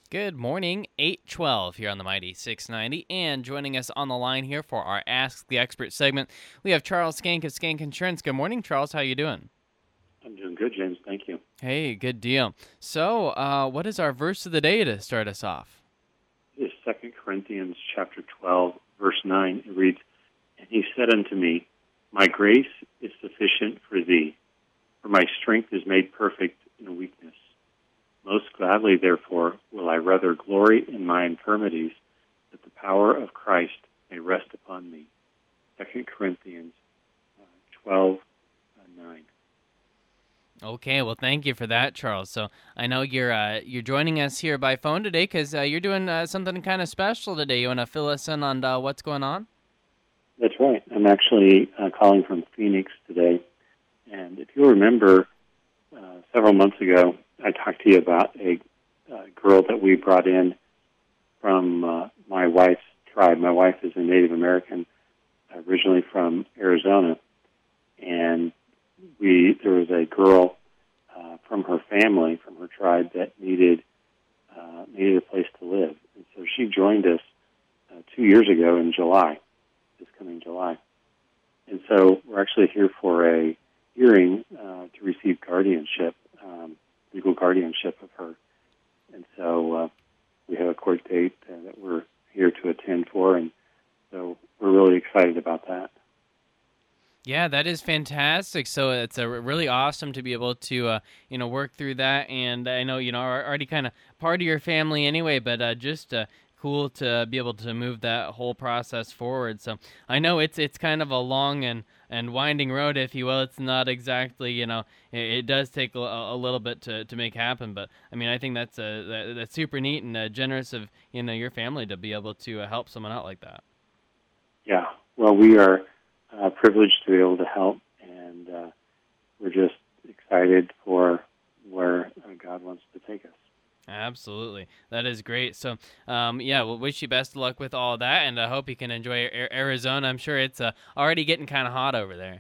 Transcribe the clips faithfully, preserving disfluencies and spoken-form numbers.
Good morning, eight twelve here on the Mighty six ninety, and joining us on the line here for our Ask the Expert segment, we have Charles Skank of Skank Insurance. Good morning, Charles. How you doing? I'm doing good, James. Thank you. Hey, good deal. So, uh, what is our verse of the day to start us off? It is Second Corinthians chapter twelve, verse nine. It reads, "And he said unto me, My grace is sufficient for thee, for my strength is made perfect in weakness. Most gladly, therefore, will I rather glory in my infirmities, that the power of Christ may rest upon me." Second Corinthians uh, twelve, nine. Okay, well, thank you for that, Charles. So, I know you're uh, you're joining us here by phone today because uh, you're doing uh, something kind of special today. You want to fill us in on uh, what's going on? That's right. I'm actually uh, calling from Phoenix today. And if you'll remember, uh, several months ago, I talked to you about a uh, girl that we brought in from uh, my wife's tribe. My wife is a Native American, originally from Arizona, and we there was a girl uh, from her family, from her tribe, that needed uh, needed a place to live, and so she joined us uh, two years ago in July, this coming July, and so we're actually here for a hearing uh, to receive guardianship, um, legal guardianship of her. And so uh, we have a court date uh, that we're here to attend for, and so we're really excited about that. Yeah, that is fantastic. So it's a really awesome to be able to, uh, you know, work through that. And I know, you know, are already kind of part of your family anyway, but uh, just uh, cool to be able to move that whole process forward. So I know it's it's kind of a long and, and winding road, if you will. It's not exactly, you know, it, it does take a, a little bit to, to make happen. But I mean, I think that's uh, that, that's super neat and uh, generous of, you know, your family to be able to uh, help someone out like that. Yeah, well, we are uh, privileged to be able to help, and uh, we're just excited for where uh, God wants to take us. Absolutely. That is great. So, um, yeah, we'll wish you best of luck with all that, and I hope you can enjoy Ar- Arizona. I'm sure it's uh, already getting kind of hot over there.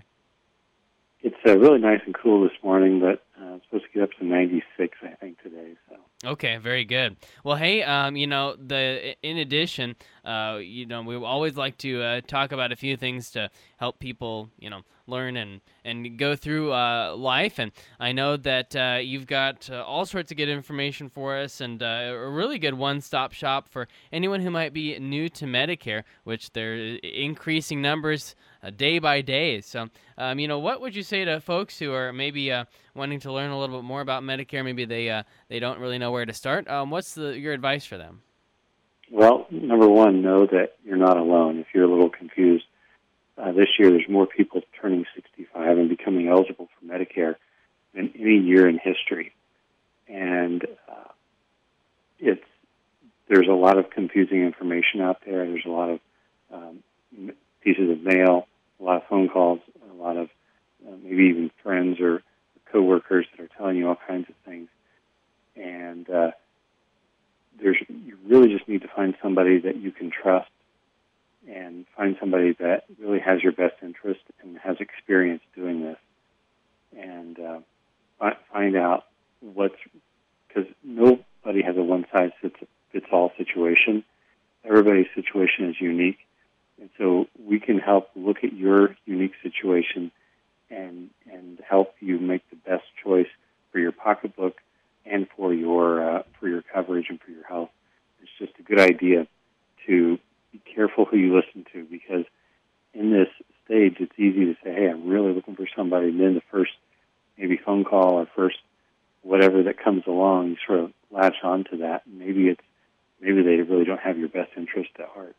It's uh, really nice and cool this morning, but uh, it's supposed to get up to ninety-six, I think, today. So. Okay, very good. Well, hey, um, you know, the in addition, uh, you know, we always like to uh, talk about a few things to help people, you know, learn and and go through uh, life. And I know that uh, you've got uh, all sorts of good information for us, and uh, a really good one-stop shop for anyone who might be new to Medicare, which they're increasing numbers uh, day by day. So, um, you know, what would you say to folks who are maybe uh, wanting to learn a little bit more about Medicare? Maybe they uh, they don't really know where to start. Um, what's the, your advice for them? Well, number one, know that you're not alone. If you're a little confused, uh, this year there's more people turning sixty-five and becoming eligible for Medicare than any year in history. And uh, it's there's a lot of confusing information out there. There's a lot of um, pieces of mail, a lot of phone calls, a lot of uh, maybe even friends or coworkers that are telling you all kinds of things. And uh, there's you really just need to find somebody that you can trust, and find somebody that really has your best interest and has experience doing this, and uh, fi- find out what's, because nobody has a one-size-fits-all situation. Everybody's situation is unique, and so we can help look at your unique situation and and help you make the best choice for your pocketbook and for your uh, for your coverage and for your health. It's just a good idea to be careful who you listen to, because in this stage it's easy to say, hey, I'm really looking for somebody, and then the first maybe phone call or first whatever that comes along, you sort of latch on to that. Maybe it's maybe they really don't have your best interest at heart.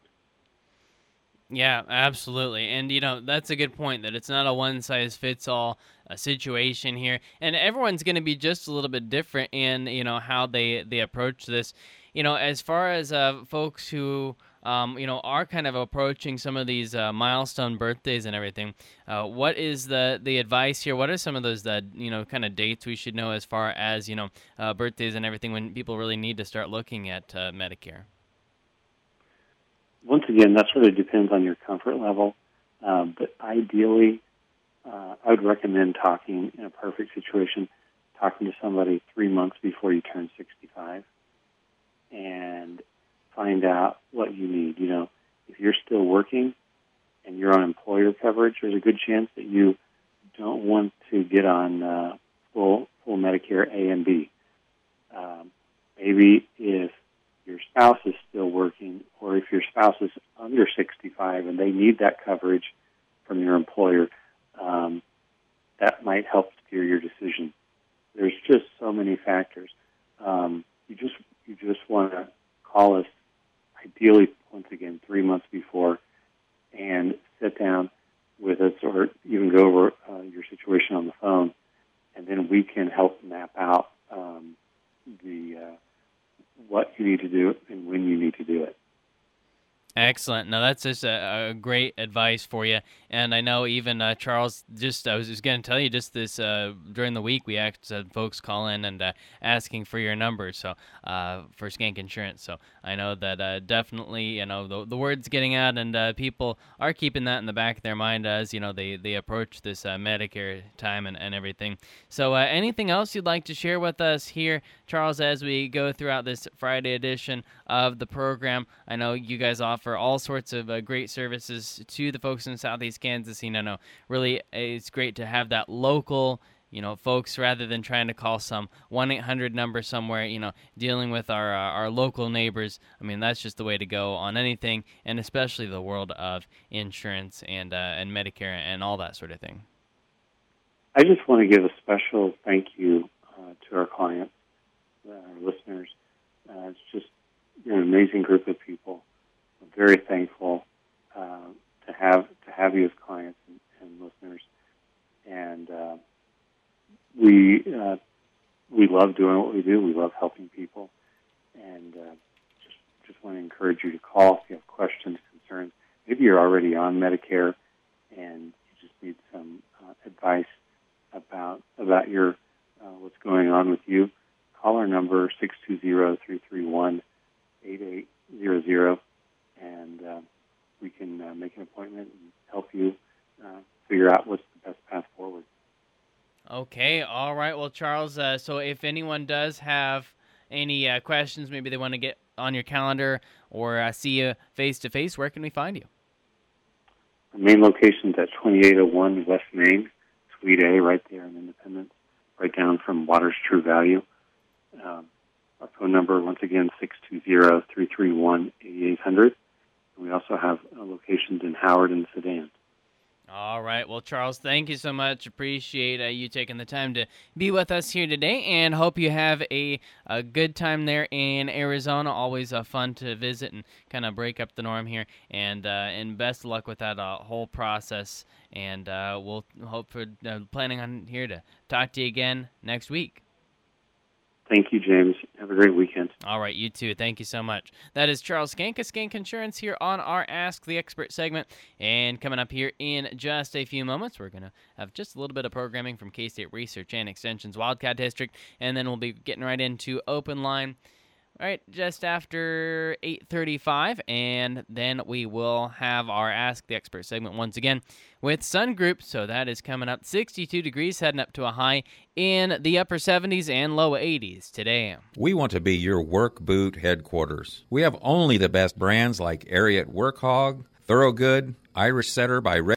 Yeah, absolutely. And, you know, that's a good point, that it's not a one-size-fits-all uh, situation here. And everyone's going to be just a little bit different in, you know, how they, they approach this. You know, as far as uh, folks who, um, you know, are kind of approaching some of these uh, milestone birthdays and everything, uh, what is the, the advice here? What are some of those, uh, you know, kind of dates we should know as far as, you know, uh, birthdays and everything when people really need to start looking at uh, Medicare? Once again, that sort of depends on your comfort level, um, but ideally, uh, I would recommend talking in a perfect situation, talking to somebody three months before you turn sixty-five, find out what you need. You know, if you're still working and you're on employer coverage, there's a good chance that you don't want to get on uh, full full Medicare A and B. Um, maybe if your spouse is still working, or if your spouse is under sixty-five and they need that coverage from your employer, um, that might help steer your decision. There's just so many factors. Um, you just you just want to call us, ideally, once again, three months before, and sit down with us, or even go over uh, your situation on the phone, and then we can help map out um, the uh, what you need to do and when you need to do it. Excellent. Now, that's just a, a great advice for you. And I know even uh, Charles, just I was just going to tell you, just this uh, during the week, we had folks call in and uh, asking for your number, so uh, for Skank Insurance. So I know that uh, definitely, you know, the, the word's getting out, and uh, people are keeping that in the back of their mind as, you know, they, they approach this uh, Medicare time and, and everything. So uh, anything else you'd like to share with us here, Charles, as we go throughout this Friday edition of the program? I know you guys offer all sorts of uh, great services to the folks in Southeast Kansas. You know, really, it's great to have that local, you know, folks, rather than trying to call some one eight hundred number somewhere, you know, dealing with our uh, our local neighbors. I mean, that's just the way to go on anything, and especially the world of insurance and uh, and Medicare and all that sort of thing. I just want to give a special thank you uh, to our clients, uh, our listeners. Uh, it's just you're an amazing group of people. I'm very thankful uh, to have to have you as clients and, and listeners, and uh, we uh, we love doing what we do. We love helping people, and uh, just just want to encourage you to call if you have questions, concerns. Maybe you're already on Medicare and you just need some uh, advice about about your uh, what's going on with you. Call our number six two zero, three three one, eight eight zero zero. And uh, we can uh, make an appointment and help you uh, figure out what's the best path forward. Okay, all right. Well, Charles, uh, so if anyone does have any uh, questions, maybe they want to get on your calendar or uh, see you face-to-face, where can we find you? Our main location is at twenty-eight oh one West Main, Suite A, right there in Independence, right down from Water's True Value. Um, our phone number, once again, six two zero, three three one, eight eight hundred. We also have uh, locations in Howard and Sedan. All right. Well, Charles, thank you so much. Appreciate uh, you taking the time to be with us here today, and hope you have a, a good time there in Arizona. Always uh, fun to visit and kind of break up the norm here. And uh, and best of luck with that uh, whole process. And uh, we'll hope for uh, planning on here to talk to you again next week. Thank you, James. Have a great weekend. All right, you too. Thank you so much. That is Charles Skank of Skank Insurance here on our Ask the Expert segment. And coming up here in just a few moments, we're going to have just a little bit of programming from K-State Research and Extension's Wildcat District, and then we'll be getting right into Open Line. All right, just after eight thirty-five, and then we will have our Ask the Expert segment once again with Sun Group. So that is coming up sixty-two degrees, heading up to a high in the upper seventies and low eighties today. We want to be your work boot headquarters. We have only the best brands like Ariat Workhog, Thorogood, Irish Setter by Red